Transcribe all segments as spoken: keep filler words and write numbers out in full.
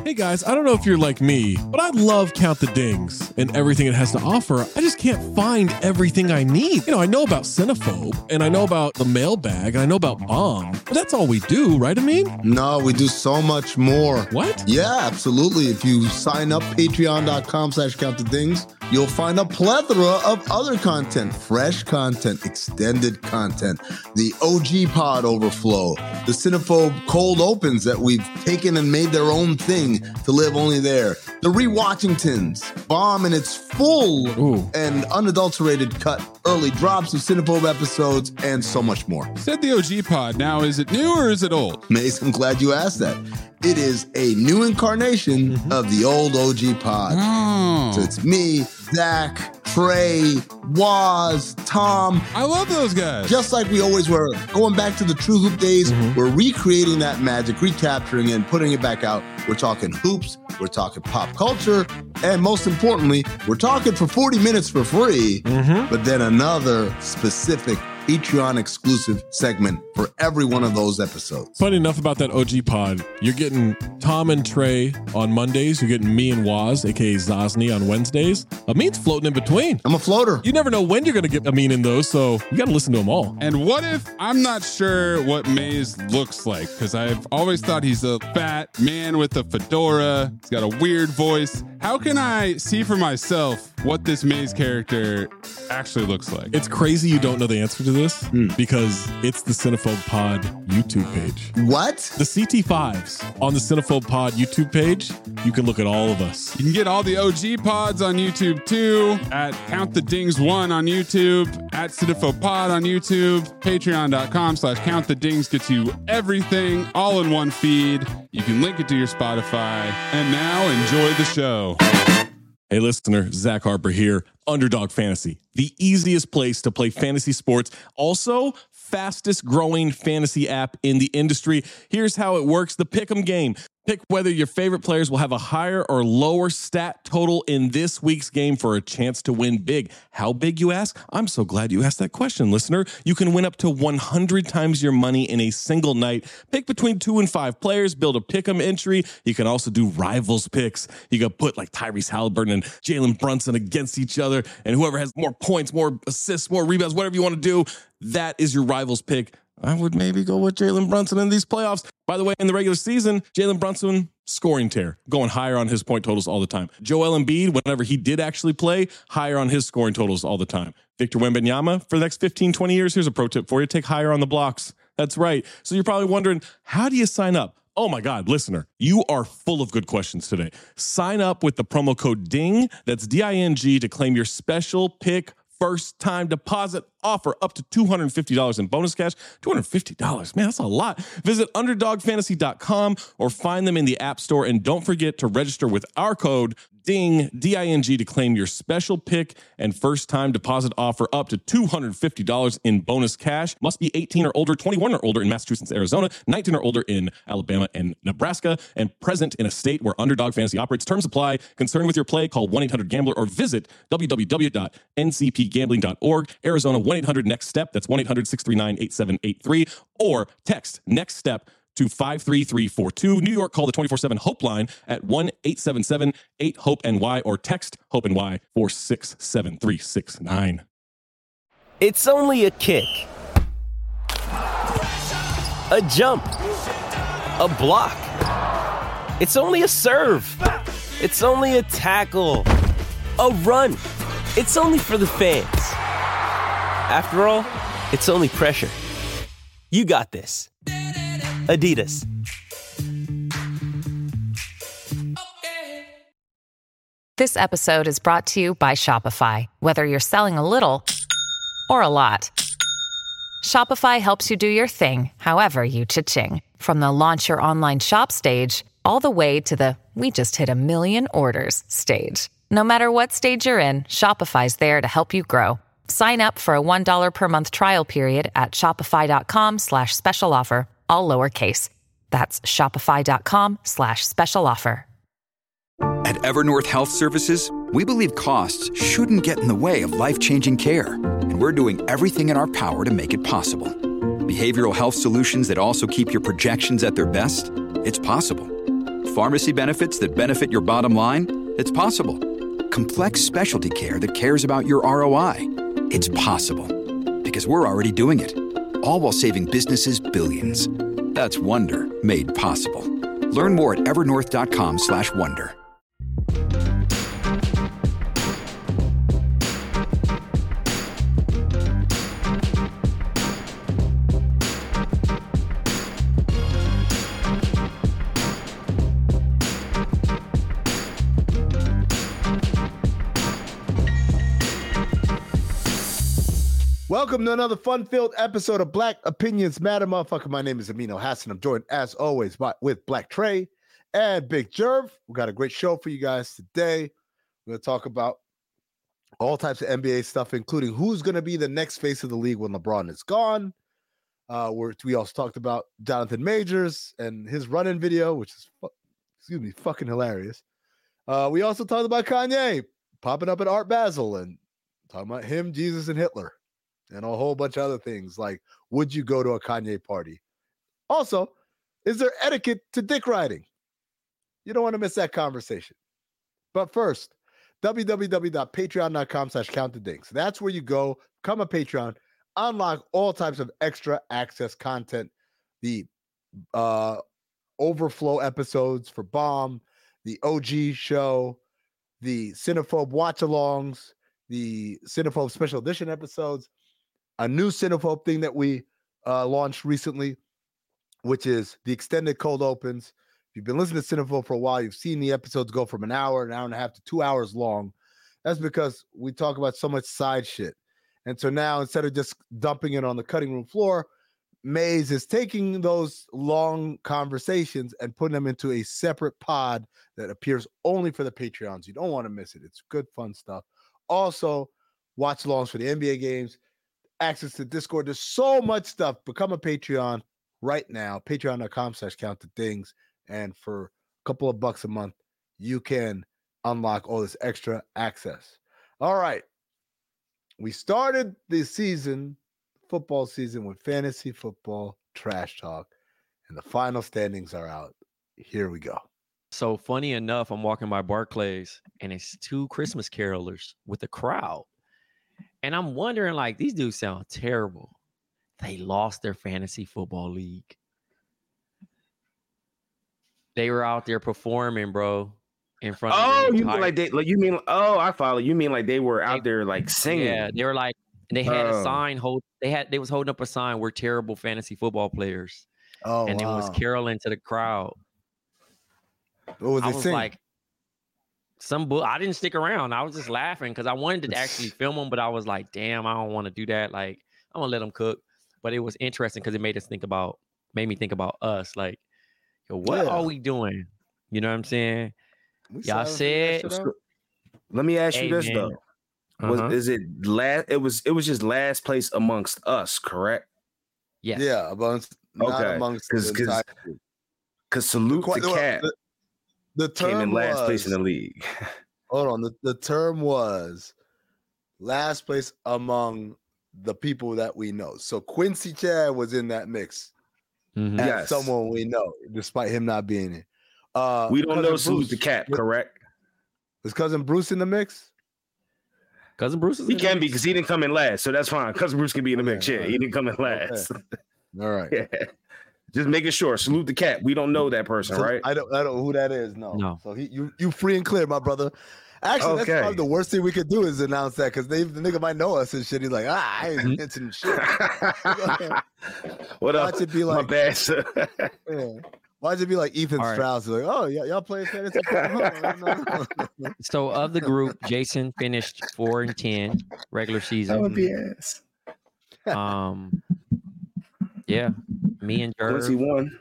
Hey guys, I don't know if you're like me, but I love Count the Dings and everything it has to offer. I just can't find everything I need. You know, I know about Cinephobe, and I know about the mailbag, and I know about Bomb, but that's all we do, right, Amin? No, we do so much more. What? Yeah, absolutely. If you sign up, patreon.com slash count the dings, you'll find a plethora of other content, fresh content, extended content, the O G Pod overflow, the Cinephobe cold opens that we've taken and made their own thing to live only there, the Rewatchingtons, Bomb in its full Ooh. and unadulterated cut, early drops of Cinephobe episodes, and so much more. Said the O G Pod. Now, is it new or is it old? Mace, I'm glad you asked that. It is a new incarnation mm-hmm. of the old O G Pod. Oh. So it's me, Zach, Trey, Waz, Tom. I love those guys. Just like we always were. Going back to the True Hoop days, mm-hmm. we're recreating that magic, recapturing it, and putting it back out. We're talking hoops, we're talking pop culture, and most importantly, we're talking for forty minutes for free, mm-hmm. but then another specific Patreon exclusive segment for every one of those episodes. Funny enough about that O G Pod, you're getting Tom and Trey on Mondays. You're getting me and Waz, aka Zosny, on Wednesdays. Amin's floating in between. I'm a floater. You never know when you're going to get Amin in those, so you got to listen to them all. And what if I'm not sure what Maze looks like? Because I've always thought he's a fat man with a fedora. He's got a weird voice. How can I see for myself what this Maze character actually looks like? It's crazy you don't know the answer to this mm. because it's the Cinephobe Pod YouTube page. What? The C T fives on the Cinephobe Pod YouTube page. You can look at all of us. You can get all the O G Pods on YouTube too, at Count the Dings one on YouTube, at Cinephobe Pod on YouTube, patreon.com slash Count the Dings gets you everything all in one feed. You can link it to your Spotify. And now enjoy the show. Hey listener, Zach Harper here. Underdog Fantasy, the easiest place to play fantasy sports. Also, fastest growing fantasy app in the industry. Here's how it works. The Pick'em game. Pick whether your favorite players will have a higher or lower stat total in this week's game for a chance to win big. How big, you ask? I'm so glad you asked that question, listener. You can win up to one hundred times your money in a single night. Pick between two and five players, build a pick'em entry. You can also do rivals picks. You can put like Tyrese Halliburton and Jalen Brunson against each other, and whoever has more points, more assists, more rebounds, whatever you want to do, that is your rivals pick. I would maybe go with Jalen Brunson in these playoffs. By the way, in the regular season, Jalen Brunson, scoring tear, going higher on his point totals all the time. Joel Embiid, whenever he did actually play, higher on his scoring totals all the time. Victor Wembanyama, for the next fifteen, twenty years, here's a pro tip for you. Take higher on the blocks. That's right. So you're probably wondering, how do you sign up? Oh my God, listener, you are full of good questions today. Sign up with the promo code DING, that's D I N G, to claim your special pick first time deposit offer up to two hundred fifty dollars in bonus cash. two hundred fifty dollars, man, that's a lot. Visit underdog fantasy dot com or find them in the App Store. And don't forget to register with our code DING, D I N G, to claim your special pick and first time deposit offer up to two hundred fifty dollars in bonus cash. Must be eighteen or older, twenty-one or older in Massachusetts, Arizona, nineteen or older in Alabama and Nebraska, and present in a state where Underdog Fantasy operates. Terms apply. Concerned with your play, call one eight hundred gambler or visit w w w dot n c p gambling dot org. Arizona, one eight hundred next step. That's one eight hundred six three nine eight seven eight three. Or text next step to five three three four two. New York, call the twenty-four seven HOPE line at one eight seven seven eight hope N Y or text HOPE-NY four six seven three six nine. It's only a kick, a jump, a block. It's only a serve. It's only a tackle, a run. It's only for the fans. After all, it's only pressure. You got this. Adidas. This episode is brought to you by Shopify. Whether you're selling a little or a lot, Shopify helps you do your thing, however you cha-ching. From the launch your online shop stage, all the way to the we just hit a million orders stage. No matter what stage you're in, Shopify's there to help you grow. Sign up for a one dollar per month trial period at shopify.com slash special offer, all lowercase. That's shopify.com slash special offer. At Evernorth Health Services, we believe costs shouldn't get in the way of life-changing care, and we're doing everything in our power to make it possible. Behavioral health solutions that also keep your projections at their best? It's possible. pharmacy benefits that benefit your bottom line? It's possible. Complex specialty care that cares about your R O I? It's possible. Because we're already doing it. All while saving businesses billions. That's Wonder made possible. Learn more at evernorth.com slash wonder. Welcome to another fun-filled episode of Black Opinions Matter, motherfucker. My name is Amino Hassan. I'm joined, as always, by, with Black Trey and Big Jerv. We got a great show for you guys today. We're going to talk about all types of N B A stuff, including who's going to be the next face of the league when LeBron is gone. Uh, we're, we also talked about Jonathan Majors and his run-in video, which is, fu- excuse me, fucking hilarious. Uh, we also talked about Kanye popping up at Art Basel and talking about him, Jesus, and Hitler. And a whole bunch of other things like, would you go to a Kanye party? Also, is there etiquette to dick riding? You don't want to miss that conversation. But first, www.patreon.com slash countthedings. That's where you go, become a Patreon, unlock all types of extra access content, the uh, overflow episodes for Bomb, the O G show, the Cinephobe watch-alongs, the Cinephobe special edition episodes, a new Cinephobe thing that we uh, launched recently, which is the extended cold opens. If you've been listening to Cinephobe for a while, you've seen the episodes go from an hour, an hour and a half to two hours long. That's because we talk about so much side shit. And so now, instead of just dumping it on the cutting room floor, Maze is taking those long conversations and putting them into a separate pod that appears only for the Patreons. You don't want to miss it. It's good, fun stuff. Also, watch alongs for the N B A games. Access to Discord. There's so much stuff. Become a Patreon right now. Patreon.com slash count the things. And for a couple of bucks a month, you can unlock all this extra access. All right. We started the season, football season, with fantasy football trash talk. And the final standings are out. Here we go. So funny enough, I'm walking by Barclays and it's two Christmas carolers with a crowd. And I'm wondering, like, these dudes sound terrible. They lost their fantasy football league. They were out there performing, bro, in front of Oh, the you mean like they like you mean oh, I follow. You mean like they were out They- there like singing. Yeah, they were like, they had Oh. a sign hold they had they was holding up a sign, we're terrible fantasy football players. Oh, and wow. it was caroling to the crowd. What was I they was saying? like, some bull. I didn't stick around. I was just laughing because I wanted to actually film them, but I was like, damn, I don't want to do that. Like, I'm gonna let them cook. But it was interesting because it made us think about, made me think about us. Like, yo, what Yeah. are we doing? You know what I'm saying? We Y'all silent figure that said- shit out? Let me ask you Hey, this man. though. Was Uh-huh. is it last it was it was just last place amongst us, correct? Yes. Yeah, amongst not Okay, amongst 'cause- the 'cause entire group. Cause salute Qu- the cat the, the term came in last was, place in the league. hold on, the, the term was last place among the people that we know. So Quincy Chad was in that mix Mhm. as Yes. someone we know, despite him not being here. Uh, We don't Cousin know Bruce, salute the cat, was- correct? Was cousin Bruce in the mix? Cousin Bruce is He in can there? be because he didn't come in last, so that's fine. Cousin Bruce can be in the Okay, mix. Yeah, alright. he didn't come in last. All right. Yeah. Just making sure. Salute the cat. We don't know that person, So right? I don't I don't know who that is. No. No. So he you you free and clear, my brother. Actually, Okay. that's probably the worst thing we could do is announce that because they the nigga might know us and shit. He's like, ah, I ain't mentioning shit. What up? Watch it be My like- bad, sir. Yeah. Why'd it be like Ethan All right. Strauss? Like, oh, yeah, y'all play fantasy football? No, no, no. So of the group, Jason finished four and ten regular That would season. be ass. Um, yeah, me and Quincy Jerv. won.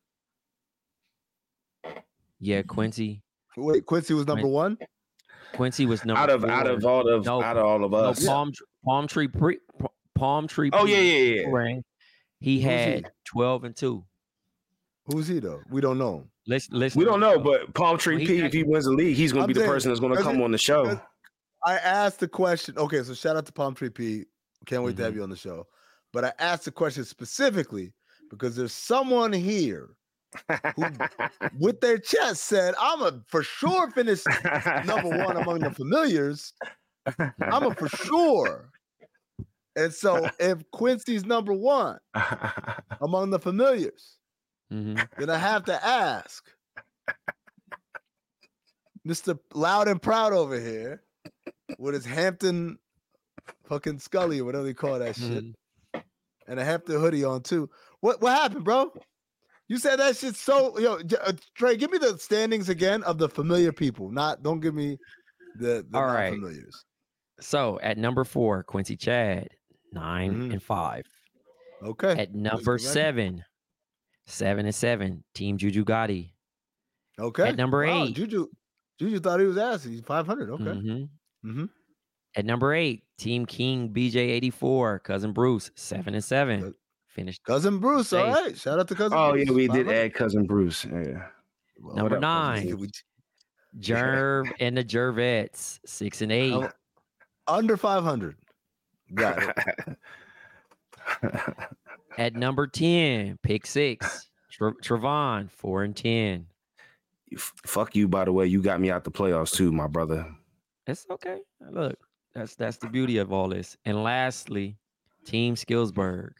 Yeah, Quincy. Wait, Quincy was number one? Quincy was number Out of four. out of all of No, out of all of no, us. palm palm tree pre, palm tree. Oh Pre- yeah, yeah, yeah. ring. He Who's he? had twelve and two. Who's he, though? We don't know him. Let's let's. We don't know, but Palm Tree Well, he P, got- if he wins the league, he's gonna I'm be the saying, person that's gonna does come it- on the show. does- I asked the question. Okay, so shout out to Palm Tree P. Can't wait to have Mhm. you on the show. But I asked the question specifically because there's someone here who, with their chest, said, I'm a for sure finish number one among the familiars. I'm a for sure. And so if Quincy's number one among the familiars, mm-hmm. then I have to ask Mister Loud and Proud over here with his Hampton fucking Scully or whatever they call that shit, mm-hmm. and a Hampton hoodie on too. What what happened, bro? You said that shit so yo, uh, Trey, give me the standings again of the familiar people. Not don't give me the, the all right familiars. So at number four, Quincy Chad, nine mm-hmm. and five. Okay. At number seven, seven and seven, Team Juju Gotti. Okay. At number wow, eight, Juju Juju thought he was ass. He's five hundred. Okay. Mm-hmm. Mm-hmm. At number eight, Team King B J eighty-four, Cousin Bruce, seven and seven. Good. Finished. Cousin Bruce, all right. Shout out to Cousin oh, Bruce. Oh, yeah, we did add Cousin Bruce. Yeah. Well, number up, nine, Jerv and the Jervettes, six and eight. Um, under five hundred. Got it. At number ten, Pick Six, Tra- Trevon, four and ten. Fuck you, by the way. You got me out the playoffs too, my brother. It's okay. Look, that's that's the beauty of all this. And lastly, Team Skillsburg,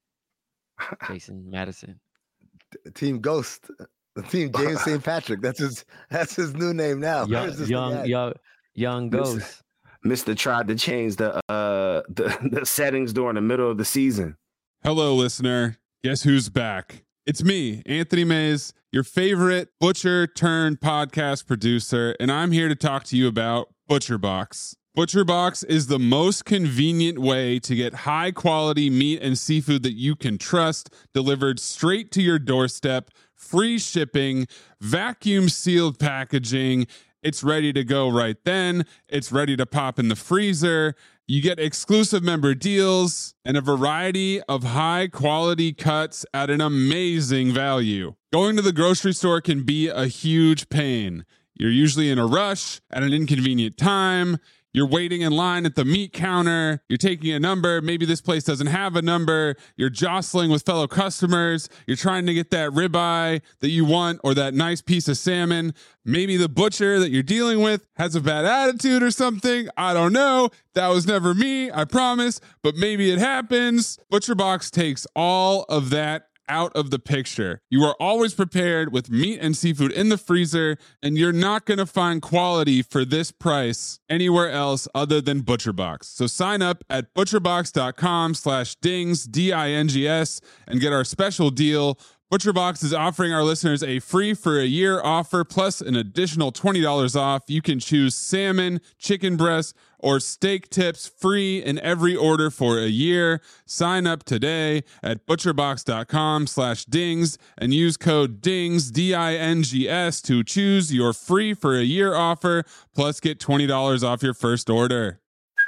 Jason Madison. Team Ghost. Team James Saint Patrick. That's his that's his new name now. Young young, young young Ghost. Mister tried to change the uh the, the settings during the middle of the season. Hello, listener. Guess who's back? It's me, Anthony Mays, your favorite butcher turned podcast producer, and I'm here to talk to you about ButcherBox. ButcherBox is the most convenient way to get high quality meat and seafood that you can trust delivered straight to your doorstep, free shipping, vacuum sealed packaging. It's ready to go right then. It's ready to pop in the freezer. You get exclusive member deals and a variety of high quality cuts at an amazing value. Going to the grocery store can be a huge pain. You're usually in a rush at an inconvenient time. You're waiting in line at the meat counter. You're taking a number. Maybe this place doesn't have a number. You're jostling with fellow customers. You're trying to get that ribeye that you want or that nice piece of salmon. Maybe the butcher that you're dealing with has a bad attitude or something. I don't know. That was never me, I promise. But maybe it happens. ButcherBox takes all of that out of the picture. You are always prepared with meat and seafood in the freezer, and you're not going to find quality for this price anywhere else other than ButcherBox. So sign up at butcherbox.com slash dings, D I N G S, and get our special deal. ButcherBox is offering our listeners a free for a year offer plus an additional twenty dollars off. You can choose salmon, chicken breast, or steak tips free in every order for a year. Sign up today at butcherbox.com slash dings and use code DINGS, D I N G S, to choose your free for a year offer, plus get twenty dollars off your first order.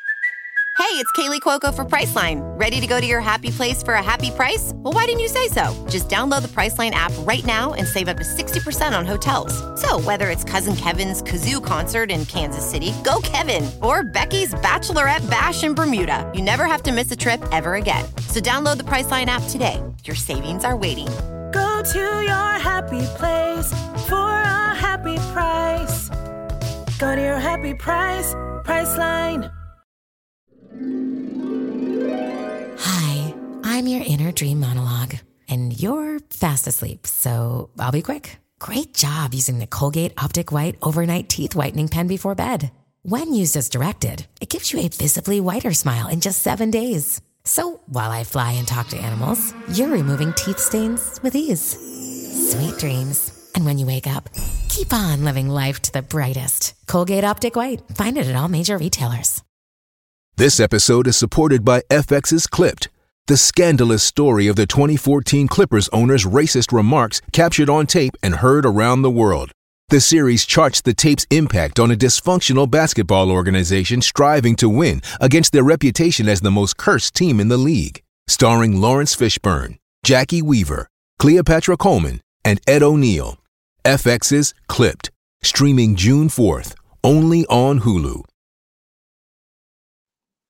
Hey, it's Kaylee Cuoco for Priceline. Ready to go to your happy place for a happy price? Well, why didn't you say so? Just download the Priceline app right now and save up to sixty percent on hotels. So whether it's Cousin Kevin's Kazoo Concert in Kansas City, go Kevin, or Becky's Bachelorette Bash in Bermuda, you never have to miss a trip ever again. So download the Priceline app today. Your savings are waiting. Go to your happy place for a happy price. Go to your happy price, Priceline. Hi, I'm your inner dream monologue, and you're fast asleep, so I'll be quick. Great job using the Colgate Optic White Overnight Teeth Whitening Pen before bed. When used as directed, it gives you a visibly whiter smile in just seven days. So while I fly and talk to animals, you're removing teeth stains with ease. Sweet dreams. And when you wake up, keep on living life to the brightest. Colgate Optic White. Find it at all major retailers. This episode is supported by F X's Clipped, the scandalous story of the twenty fourteen Clippers owner's racist remarks captured on tape and heard around the world. The series charts the tape's impact on a dysfunctional basketball organization striving to win against their reputation as the most cursed team in the league. Starring Lawrence Fishburne, Jackie Weaver, Cleopatra Coleman, and Ed O'Neill. F X's Clipped, streaming June fourth, only on Hulu.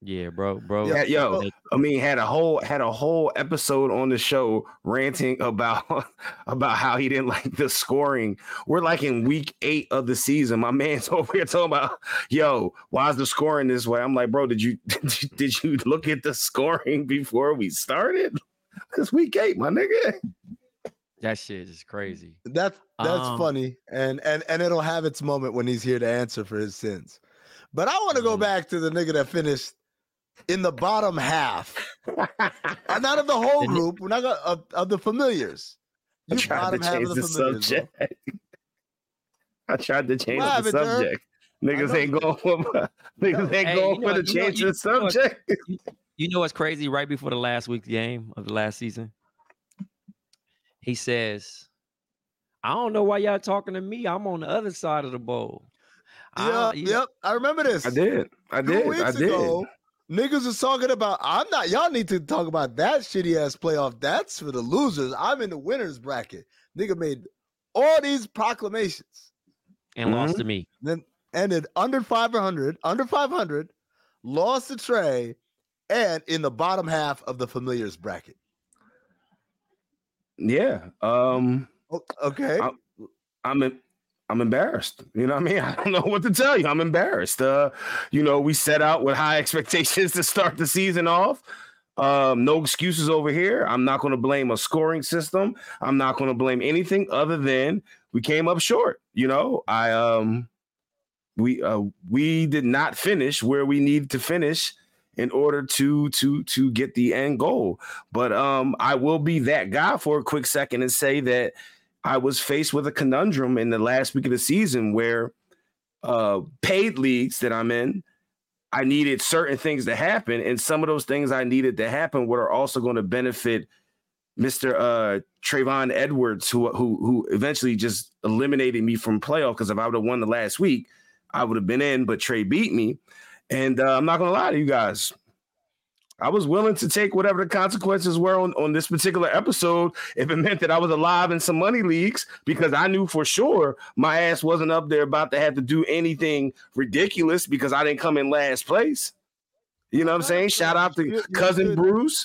Yeah, bro, bro. Yeah, yo, I mean, had a whole had a whole episode on the show ranting about about how he didn't like the scoring. We're like in week eight of the season. My man's over here talking about, yo, why is the scoring this way? I'm like, bro, did you did you, did you look at the scoring before we started? It's week eight, my nigga. That shit is crazy. That's that's Um, funny, and and and it'll have its moment when he's here to answer for his sins. But I want to go back to the nigga that finished in the bottom half, and not of the whole group. We're not gonna, of, of the familiars. I You tried to bottom half change of the, the familiars, bro. subject. I tried to change What the happened, Dirk? subject. Niggas know ain't you going for niggas ain't Hey, going you know for the what- you know- change you- the you know what- subject. You know what's crazy? Right before the last week's game of the last season, he says, I don't know why y'all talking to me. I'm on the other side of the bowl. Yeah, I, you- yep. I remember this. I did. I Two did. weeks I did. ago, niggas was talking about. I'm not. Y'all need to talk about that shitty ass playoff. That's for the losers. I'm in the winners bracket. Nigga made all these proclamations and lost Mhm. to me. then ended under five hundred, under five hundred, lost to Trey, and in the bottom half of the familiars bracket. Yeah. Um O- Okay. I- I'm in, I'm embarrassed. You know what I mean? I don't know what to tell you. I'm embarrassed. Uh, you know, we set out with high expectations to start the season off. Um, no excuses over here. I'm not going to blame a scoring system. I'm not going to blame anything other than we came up short. You know, I um we uh we did not finish where we needed to finish in order to to to get the end goal. But um I will be that guy for a quick second and say that I was faced with a conundrum in the last week of the season where uh, paid leagues that I'm in, I needed certain things to happen. And some of those things I needed to happen were also going to benefit Mister Uh, Trayvon Edwards, who, who, who eventually just eliminated me from playoff. Because if I would have won the last week, I would have been in, but Trey beat me. And uh, I'm not going to lie to you guys. I was willing to take whatever the consequences were on, on this particular episode if it meant that I was alive in some money leagues, because I knew for sure my ass wasn't up there about to have to do anything ridiculous because I didn't come in last place. You know what I'm saying? Shout out to Cousin Bruce.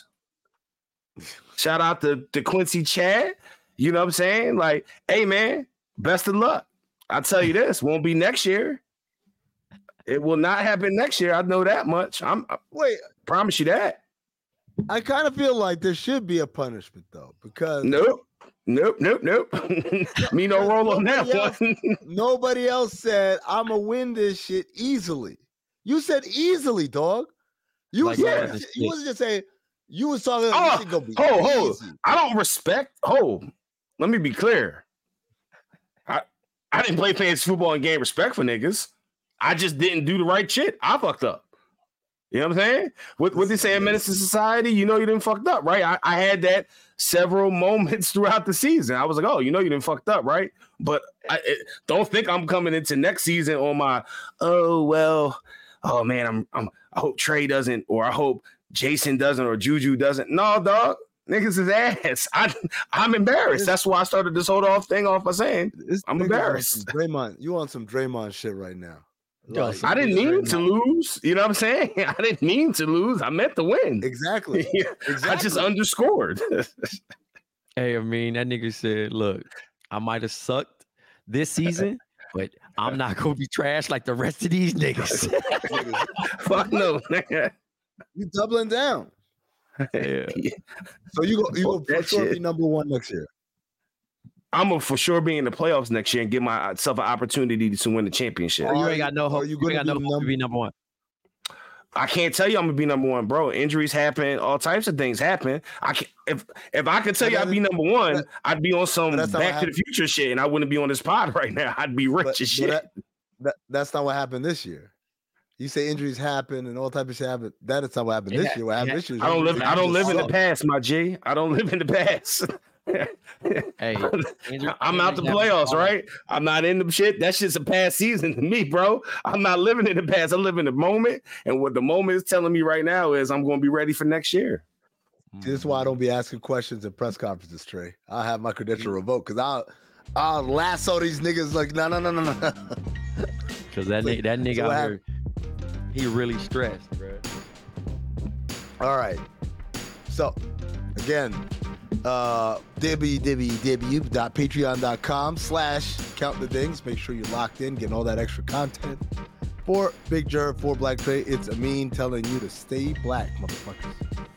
Shout out to, to Quincy Chad. You know what I'm saying? Like, hey, man, best of luck. I'll tell you this, won't be next year. It will not happen next year. I know that much. I'm I Wait, promise you that. I kind of feel like there should be a punishment though, because Nope. Nope. Nope. Nope. Me no roll on that Nobody else- one. nobody else said I'm gonna win this shit easily. You said easily, dog. You Like was that saying- was a you was just saying you was talking. Oh, this shit gonna be Hold, hold. easy. I don't respect. Hold. Let me be clear. I I didn't play fantasy football and gain respect for niggas. I just didn't do the right shit. I fucked up. You know what I'm saying? What what they say in Menace to Society, you know you didn't fucked up, right? I, I had that several moments throughout the season. I was like, oh, you know you didn't fucked up, right? But I it, don't think I'm coming into next season on my, oh well, oh man, I'm I'm I hope Trey doesn't, or I hope Jason doesn't, or Juju doesn't. No, dog. Niggas is ass. I, I'm embarrassed. That's why I started this whole off thing off by saying This I'm nigga's on embarrassed. some Draymond, you on some Draymond shit right now. Yo, Like, I didn't mean to Draymond- lose. You know what I'm saying? I didn't mean to lose. I meant to win. Exactly. Yeah, I just Exactly. underscored. Hey, I mean, that nigga said, look, I might have sucked this season, but I'm not going to be trash like the rest of these niggas. Fuck no. nigga. You doubling down. Yeah. So you go you go Fuck for that sure shit. be number one next year. I'm gonna for sure be in the playoffs next year and give myself an opportunity to win the championship. Oh, you Are ain't got no you- hope. are you You ain't got gonna no be hope to num- be number one. I can't tell you I'm gonna be number one, bro. Injuries happen, all types of things happen. I can if if I could tell you I'd be number one, But- I'd be on some but that's not what Back to the Future shit, and I wouldn't be on this pod right now. I'd be rich But, as but shit. that, that that's not what happened this year. You say injuries happen and all type of shit happen. That is not what happened It this ha- year. What it happened ha- this year? is I don't live. injuries I don't live in the suck. past, my G. I don't live in the past. Hey, injury- I'm out the injuries happen playoffs, all- right? I'm not in the shit. That shit's a past season to me, bro. I'm not living in the past. I live in the moment. And what the moment is telling me right now is I'm going to be ready for next year. See, this is why I don't be asking questions at press conferences, Trey. I'll have my credential revoked because I'll I'll lasso these niggas like no no no no no. Because that, So- nigga, that so nigga what out here, he really stressed, bro. All right. So, again, uh, www.patreon.com slash count the dings. Make sure you're locked in, getting all that extra content. For Big Jer, for Black Trey, it's Amin telling you to stay black, motherfuckers.